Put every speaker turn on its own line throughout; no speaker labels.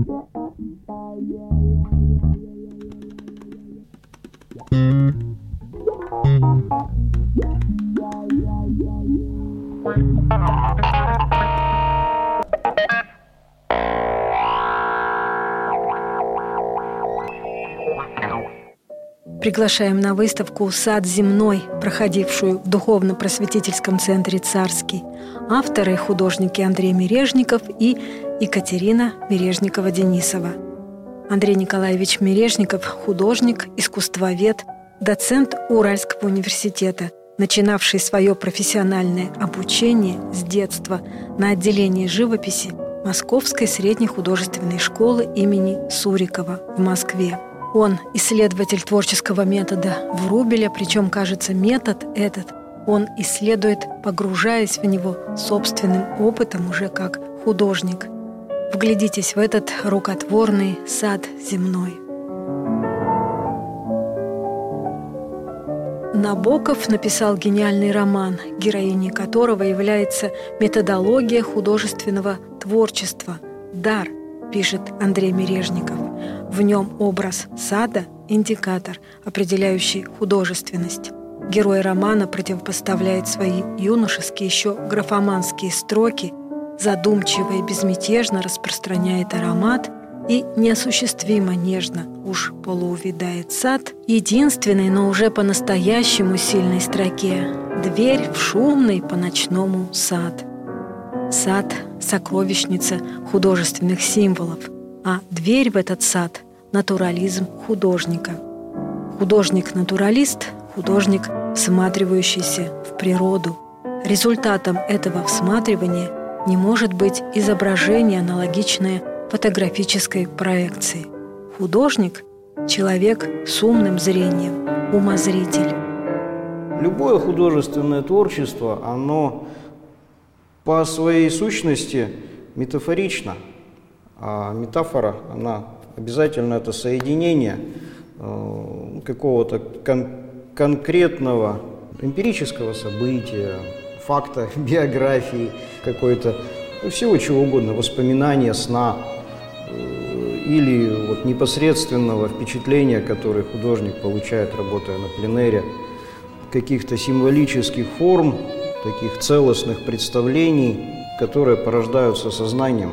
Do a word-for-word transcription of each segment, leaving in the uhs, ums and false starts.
Приглашаем на выставку «Сад земной», проходившую в духовно-просветительском центре «Царский». Авторы – художники Андрей Мережников и Екатерина Мережникова-Денисова. Андрей Николаевич Мережников – художник, искусствовед, доцент Уральского университета, начинавший свое профессиональное обучение с детства на отделении живописи Московской средней художественной школы имени Сурикова в Москве. Он исследователь творческого метода Врубеля, причем, кажется, метод этот он исследует, погружаясь в него собственным опытом уже как художник. Вглядитесь в этот рукотворный сад земной. Набоков написал гениальный роман, героиней которого является методология художественного творчества «Дар», пишет Андрей Мережников. В нем образ сада – индикатор, определяющий художественность. Герой романа противопоставляет свои юношеские, еще графоманские строки, задумчиво и безмятежно распространяет аромат и неосуществимо нежно уж полуувядает сад, единственной, но уже по-настоящему сильной строке – дверь в шумный по-ночному сад. Сад – сокровищница художественных символов, а дверь в этот сад – натурализм художника. Художник-натуралист – художник, всматривающийся в природу. Результатом этого всматривания не может быть изображение, аналогичное фотографической проекции. Художник – человек с умным зрением, умозритель.
Любое художественное творчество, оно по своей сущности метафорично. А метафора, она обязательно это соединение э, какого-то кон- конкретного эмпирического события, факта, биографии какой-то, ну, всего чего угодно, воспоминания, сна э, или вот непосредственного впечатления, которое художник получает, работая на пленэре, каких-то символических форм, таких целостных представлений, которые порождаются сознанием.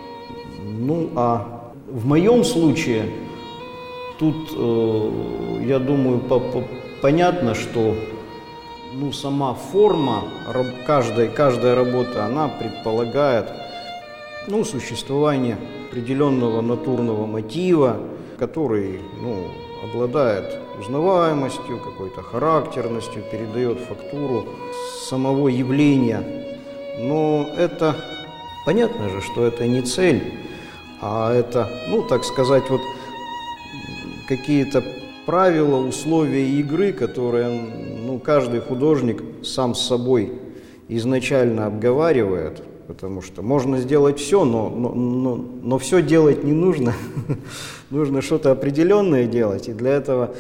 Ну, а в моем случае тут, э, я думаю, по -по понятно, что ну, сама форма каждой, каждой работы, она предполагает ну, существование определенного натурного мотива, который ну, обладает узнаваемостью, какой-то характерностью, передает фактуру самого явления. Но это понятно же, что это не цель, а это, ну, так сказать, вот какие-то правила, условия игры, которые ну, каждый художник сам с собой изначально обговаривает, потому что можно сделать все, но, но, но, но все делать не нужно. Нужно что-то определенное делать, и для этого,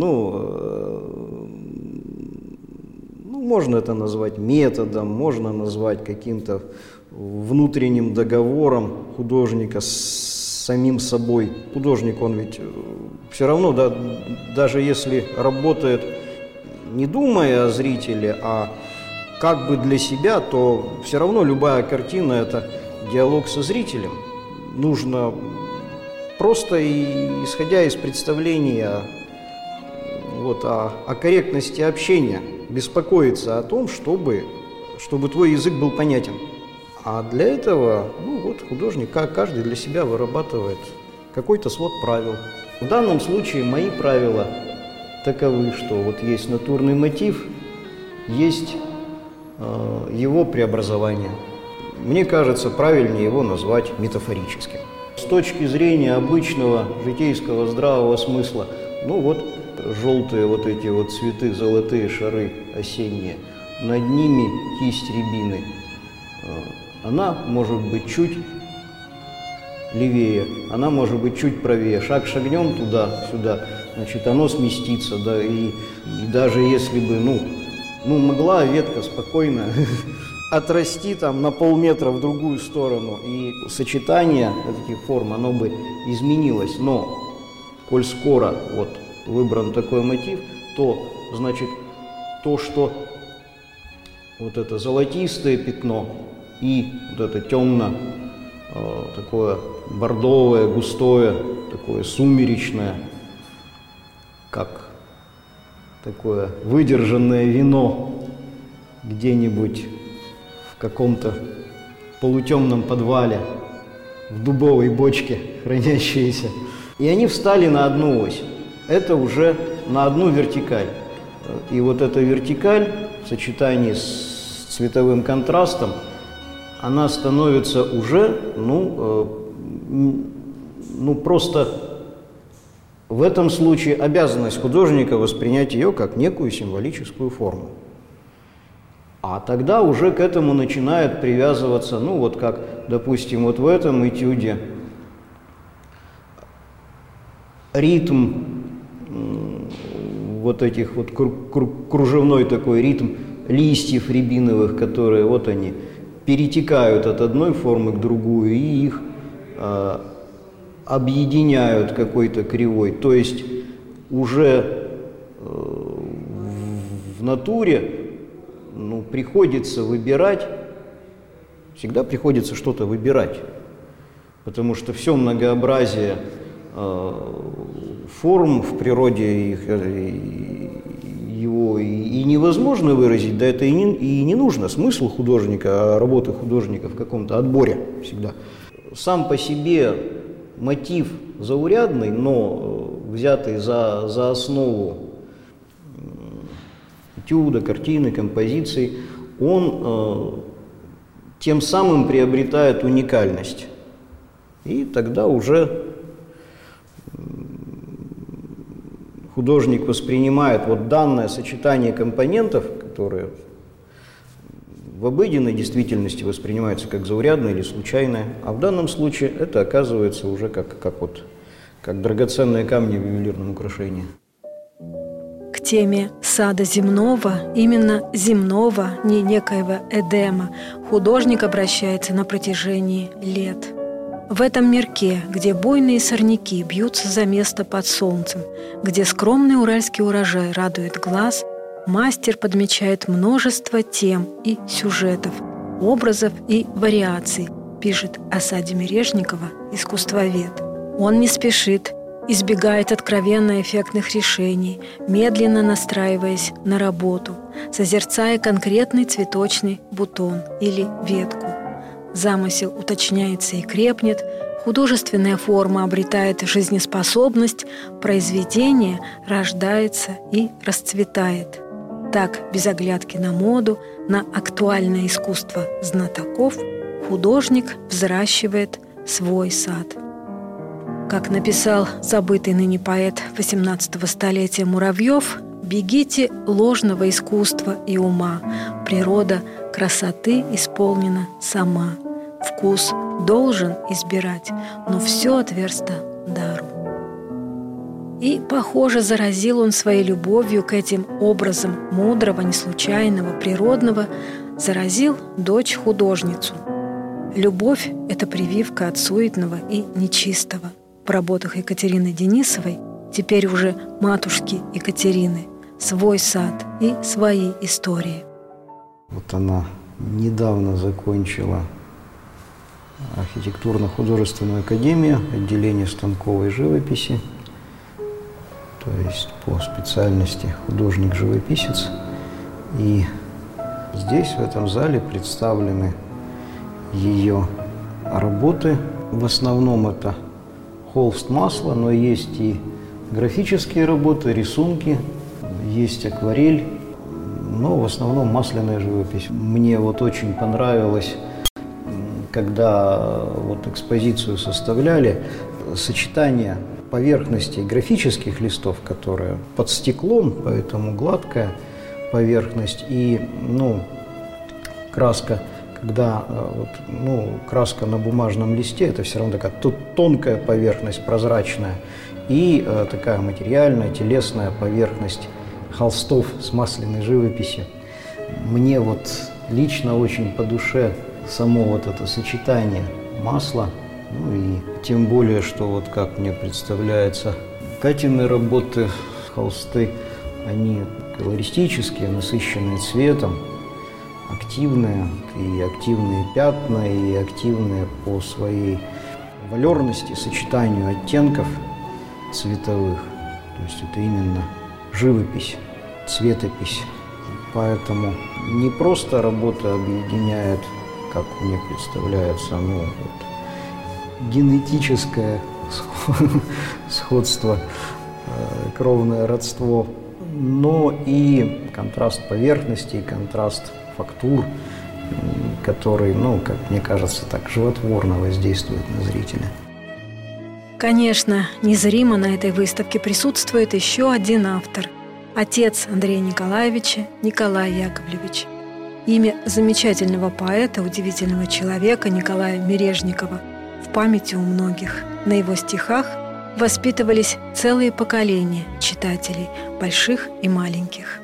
ну, ну, можно это назвать методом, можно назвать каким-то внутренним договором художника с самим собой. Художник, он ведь все равно, да, даже если работает не думая о зрителе, а как бы для себя, то все равно любая картина – это диалог со зрителем. Нужно просто, и, исходя из представления вот, о, о корректности общения, беспокоиться о том, чтобы, чтобы твой язык был понятен. А для этого ну, вот, художник, каждый для себя вырабатывает какой-то свод правил. В данном случае мои правила таковы, что вот есть натурный мотив, есть э, его преобразование. Мне кажется, правильнее его назвать метафорическим. С точки зрения обычного житейского здравого смысла, ну вот желтые вот эти вот цветы, золотые шары осенние, над ними кисть рябины. Она может быть чуть левее, она может быть чуть правее. Шаг шагнем туда-сюда, значит, оно сместится, да, и, и даже если бы, ну, ну, могла ветка спокойно отрасти там на полметра в другую сторону, и сочетание этих форм, оно бы изменилось. Но, коль скоро вот выбран такой мотив, то, значит, то, что вот это золотистое пятно и вот это темно, э, такое бордовое, густое, такое сумеречное, как такое выдержанное вино где-нибудь в каком-то полутемном подвале, в дубовой бочке хранящиеся. И они встали на одну ось. Это уже на одну вертикаль. И вот эта вертикаль в сочетании с цветовым контрастом, она становится уже, ну, э, ну просто в этом случае обязанность художника воспринять ее как некую символическую форму. А тогда уже к этому начинает привязываться, ну вот как, допустим, вот в этом этюде ритм вот этих вот кружевной такой ритм листьев рябиновых, которые вот они перетекают от одной формы к другую и их э, объединяют какой-то кривой. То есть уже э, в натуре ну, приходится выбирать, всегда приходится что-то выбирать, потому что все многообразие э, форм в природе их, его и, и невозможно выразить, да это и не, и не нужно. Смысл художника, работы художника в каком-то отборе всегда. Сам по себе мотив заурядный, но взятый за, за основу этюда, картины, композиции, он э, тем самым приобретает уникальность. И тогда уже художник воспринимает вот данное сочетание компонентов, которые в обыденной действительности воспринимаются как заурядное или случайное, а в данном случае это оказывается уже как, как, вот, как драгоценные камни в ювелирном украшении.
К теме сада земного, именно земного, не некоего Эдема, художник обращается на протяжении лет. В этом мирке, где буйные сорняки бьются за место под солнцем, где скромный уральский урожай радует глаз, мастер подмечает множество тем и сюжетов, образов и вариаций, пишет о саде Мережникова искусствовед. Он не спешит, избегает откровенно эффектных решений, медленно настраиваясь на работу, созерцая конкретный цветочный бутон или ветку. Замысел уточняется и крепнет, художественная форма обретает жизнеспособность, произведение рождается и расцветает. Так, без оглядки на моду, на актуальное искусство знатоков, художник взращивает свой сад. Как написал забытый ныне поэт восемнадцатого столетия Муравьев, «Бегите ложного искусства и ума, природа красоты исполнена сама. Вкус должен избирать, но все отверсто дару». И, похоже, заразил он своей любовью к этим образам мудрого, неслучайного, природного, заразил дочь-художницу. Любовь – это прививка от суетного и нечистого. В работах Екатерины Денисовой, теперь уже матушки Екатерины, свой сад и свои истории.
Вот она недавно закончила архитектурно-художественную академию, отделение станковой живописи, то есть по специальности художник-живописец. И здесь, в этом зале, представлены ее работы. В основном это холст, масло, но есть и графические работы, рисунки, есть акварель, но в основном масляная живопись. Мне вот очень понравилось, когда вот экспозицию составляли, сочетание поверхности графических листов, которые под стеклом, поэтому гладкая поверхность, и ну, краска, когда вот, ну, краска на бумажном листе, это все равно такая тут тонкая поверхность, прозрачная, и э, такая материальная, телесная поверхность холстов с масляной живописью. Мне вот лично очень по душе само вот это сочетание масла, ну и тем более, что вот как мне представляется, Катины работы, холсты, они колористические, насыщенные цветом, активные, и активные пятна, и активные по своей валерности, сочетанию оттенков цветовых. То есть это именно живопись, цветопись. Поэтому не просто работа объединяет, как мне представляется, ну, вот, генетическое сходство, кровное родство, но и контраст поверхностей, контраст фактур, который, ну, как мне кажется, так животворно воздействует на зрителя.
Конечно, незримо на этой выставке присутствует еще один автор – отец Андрея Николаевича Николай Яковлевич. Имя замечательного поэта, удивительного человека Николая Мережникова в памяти у многих. На его стихах воспитывались целые поколения читателей, больших и маленьких.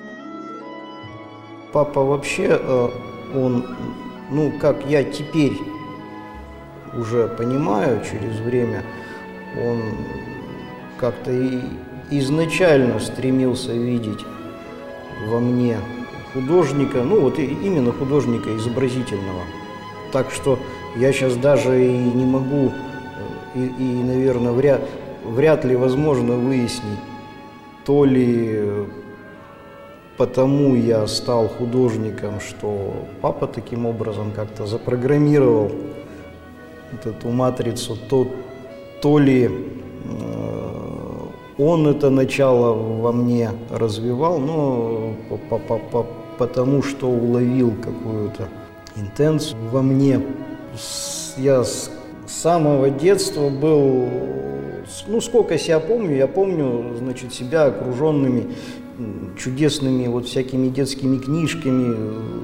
Папа вообще, он, ну, как я теперь уже понимаю через время, он как-то и изначально стремился видеть во мне художника, ну вот именно художника изобразительного. Так что я сейчас даже и не могу, и, и наверное, вряд, вряд ли возможно выяснить, то ли потому я стал художником, что папа таким образом как-то запрограммировал вот эту матрицу, то, то ли э, он это начало во мне развивал, но по, по, по, потому что уловил какую-то интенцию во мне. Я с самого детства был, ну, сколько себя помню, я помню, значит, себя окруженными чудесными вот всякими детскими книжками.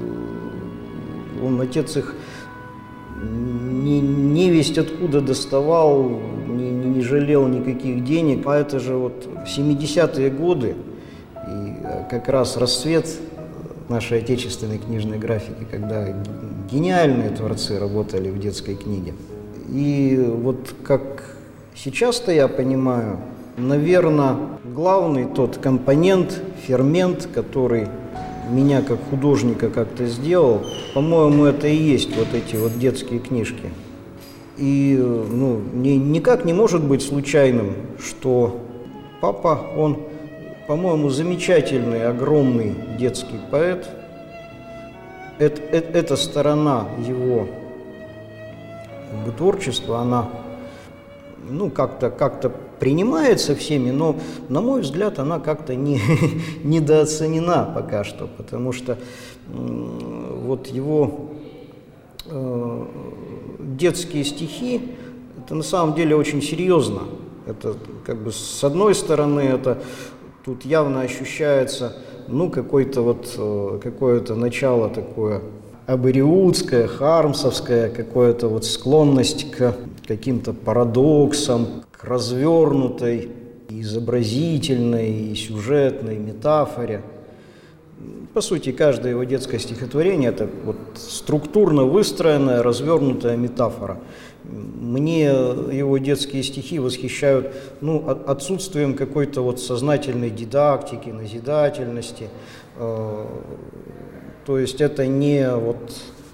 Он, отец, их не, не весть откуда доставал, не, не жалел никаких денег. А это же вот семидесятые годы, и как раз расцвет нашей отечественной книжной графики, когда гениальные творцы работали в детской книге. И вот как сейчас-то я понимаю, наверное, главный тот компонент, фермент, который меня как художника как-то сделал, по-моему, это и есть вот эти вот детские книжки. И ну, ни, никак не может быть случайным, что папа, он, по-моему, замечательный, огромный детский поэт. Это, это, эта сторона его как бы, творчества, она ну, как-то, как-то принимается всеми, но, на мой взгляд, она как-то не, недооценена пока что, потому что э, вот его э, детские стихи, это на самом деле очень серьезно. Это как бы с одной стороны, это тут явно ощущается, ну, какой-то вот, э, какое-то начало такое абориутское, хармсовское, какая-то вот склонность к каким-то парадоксам, к развернутой, изобразительной и сюжетной метафоре. По сути, каждое его детское стихотворение – это вот структурно выстроенная, развернутая метафора. Мне его детские стихи восхищают ну, отсутствием какой-то вот сознательной дидактики, назидательности. То есть это не вот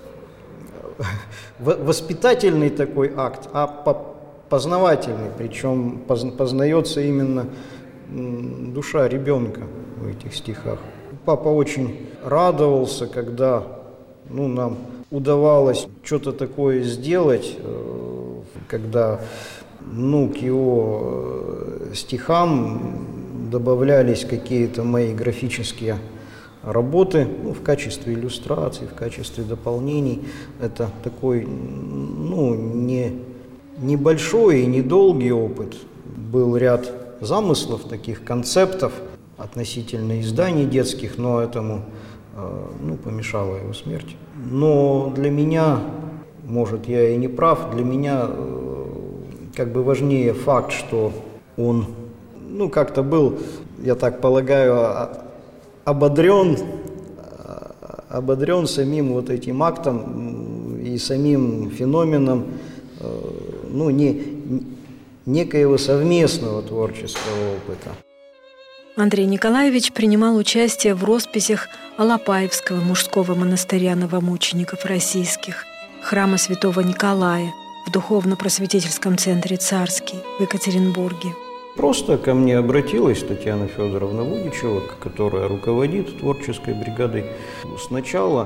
воспитательный такой акт, а познавательный, причем познается именно душа ребенка в этих стихах. Папа очень радовался, когда ну, нам удавалось что-то такое сделать, когда ну, к его стихам добавлялись какие-то мои графические работы ну, в качестве иллюстраций, в качестве дополнений. Это такой ну, не, небольшой и недолгий опыт. Был ряд замыслов, таких концептов относительно изданий детских, но этому ну, помешала его смерть. Но для меня, может, я и не прав, для меня как бы важнее факт, что он ну, как-то был, я так полагаю, ободрен ободрен самим вот этим актом и самим феноменом, ну, не, некоего совместного творческого опыта.
Андрей Николаевич принимал участие в росписях Алапаевского мужского монастыря новомучеников российских, храма святого Николая в духовно-просветительском центре «Царский» в Екатеринбурге.
Просто ко мне обратилась Татьяна Федоровна Вудичева, которая руководит творческой бригадой. Сначала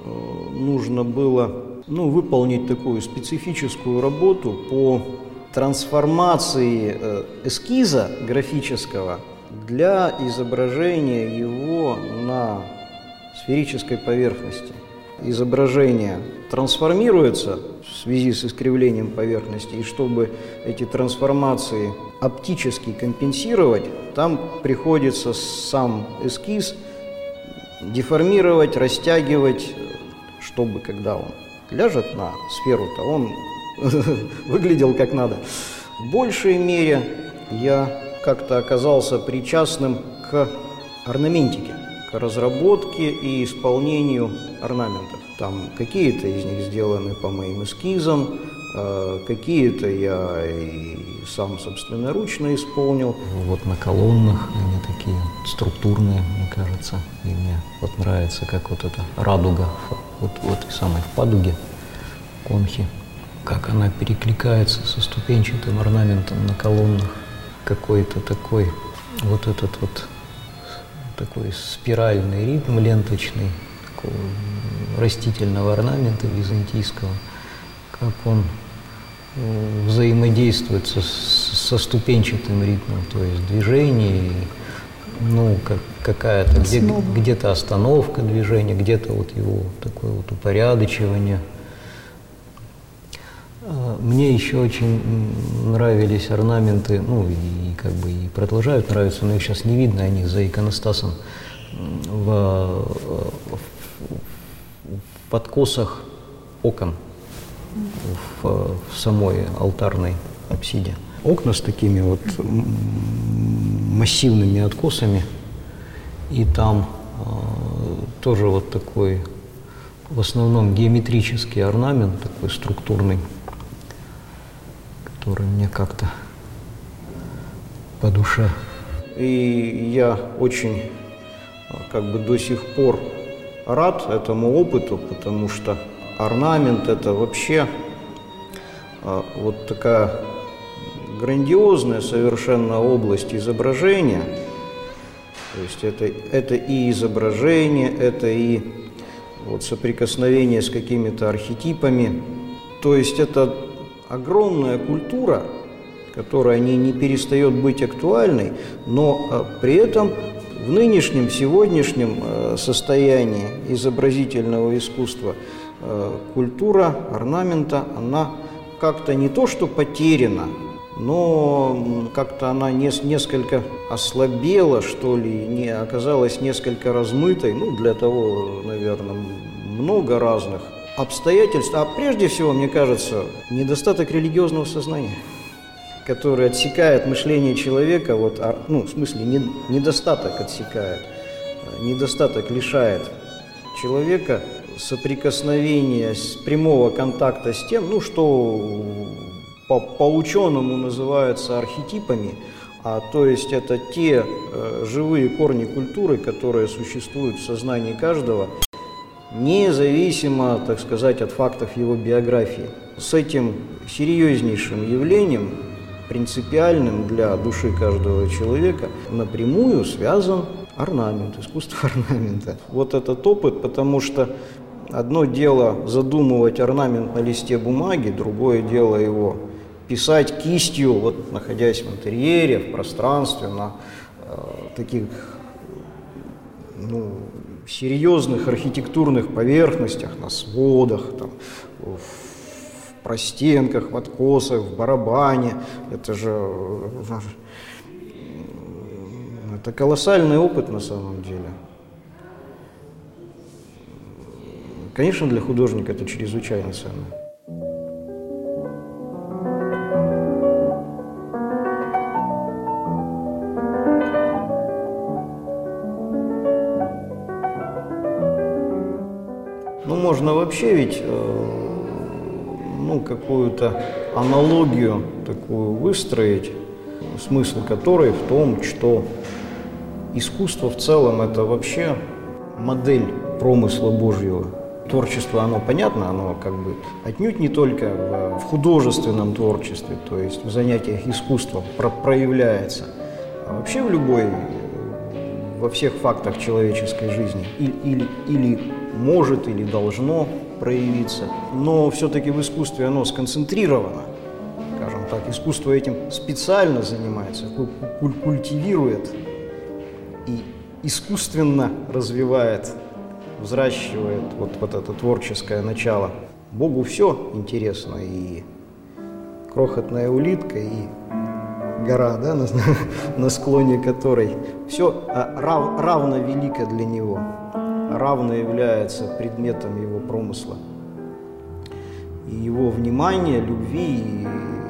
нужно было ну, выполнить такую специфическую работу по трансформации эскиза графического для изображения его на сферической поверхности. Изображение трансформируется в связи с искривлением поверхности, и чтобы эти трансформации оптически компенсировать, там приходится сам эскиз деформировать, растягивать, чтобы когда он ляжет на сферу-то, он выглядел как надо. В большей мере я как-то оказался причастным к орнаментике, к разработке и исполнению орнаментов. Там какие-то из них сделаны по моим эскизам, какие-то я и сам собственноручно исполнил.
Вот на колоннах они такие структурные, мне кажется. И мне вот нравится, как вот эта радуга вот в этой самой в падуге конхи, как она перекликается со ступенчатым орнаментом на колоннах. Какой-то такой вот этот вот такой спиральный ритм ленточный, такого растительного орнамента византийского, как он взаимодействует со, со ступенчатым ритмом, то есть движение, ну, как, какая-то где, где-то остановка движения, где-то вот его такое вот упорядочивание. Мне еще очень нравились орнаменты, ну и как бы и продолжают нравиться, но их сейчас не видно, они за иконостасом в, в, в подкосах окон в, в самой алтарной апсиде. Окна с такими вот массивными откосами, и там э, тоже вот такой в основном геометрический орнамент, такой структурный, который мне как-то по душе.
И я очень как бы до сих пор рад этому опыту, потому что орнамент – это вообще вот такая грандиозная совершенно область изображения. То есть это, это и изображение, это и вот соприкосновение с какими-то архетипами. То есть это огромная культура, которая не, не перестает быть актуальной, но а, при этом в нынешнем, сегодняшнем а, состоянии изобразительного искусства а, культура орнамента, она как-то не то что потеряна, но как-то она не, несколько ослабела, что ли, не оказалась несколько размытой, ну, для того, наверное, много разных обстоятельств, а прежде всего, мне кажется, недостаток религиозного сознания, который отсекает мышление человека, вот, ну, в смысле, не, недостаток отсекает, недостаток лишает человека соприкосновения, с прямого контакта с тем, ну, что по, по ученому называется архетипами, а то есть это те э, живые корни культуры, которые существуют в сознании каждого, независимо, так сказать, от фактов его биографии. С этим серьезнейшим явлением, принципиальным для души каждого человека, напрямую связан орнамент, искусство орнамента. Вот этот опыт, потому что одно дело задумывать орнамент на листе бумаги, другое дело его писать кистью, вот находясь в интерьере, в пространстве, на э, таких, ну, серьезных архитектурных поверхностях, на сводах, там, в простенках, в откосах, в барабане. Это же это колоссальный опыт на самом деле. Конечно, для художника это чрезвычайно ценно. можно вообще ведь ну, какую-то аналогию такую выстроить, смысл которой в том, что искусство в целом – это вообще модель промысла Божьего. Творчество, оно понятно, оно как бы отнюдь не только в, в художественном творчестве, то есть в занятиях искусством про проявляется, а вообще в любой, во всех фактах человеческой жизни или, или, или может, или должно проявиться. Но все-таки в искусстве оно сконцентрировано, скажем так, искусство этим специально занимается, культивирует и искусственно развивает, взращивает вот, вот это творческое начало. Богу все интересно, и крохотная улитка, и гора, да, на, на склоне которой все рав, равно велико для него, равно является предметом его промысла. И его внимания, любви, и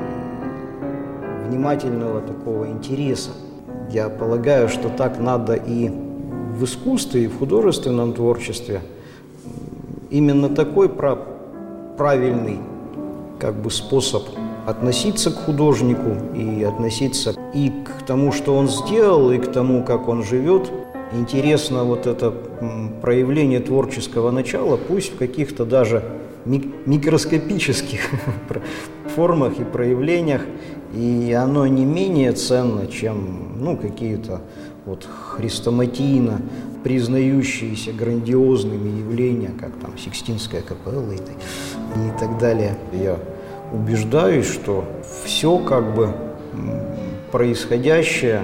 внимательного такого интереса. Я полагаю, что так надо и в искусстве, и в художественном творчестве. Именно такой правильный как бы способ относиться к художнику и относиться и к тому, что он сделал, и к тому, как он живет. Интересно вот это проявление творческого начала, пусть в каких-то даже микроскопических формах и проявлениях, и оно не менее ценно, чем ну, какие-то вот хрестоматийно признающиеся грандиозными явления, как там Сикстинская капелла и, и так далее. Я убеждаюсь, что все как бы происходящее,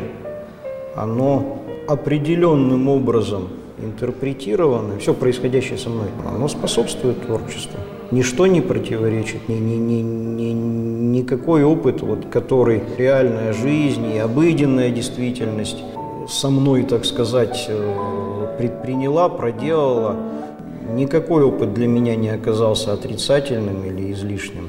оно определенным образом интерпретировано, все происходящее со мной, оно способствует творчеству. Ничто не противоречит, ни, ни, ни, ни, никакой опыт, вот, который реальная жизнь и обыденная действительность со мной, так сказать, предприняла, проделала, никакой опыт для меня не оказался отрицательным или излишним.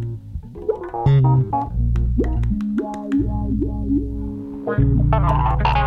Thank you.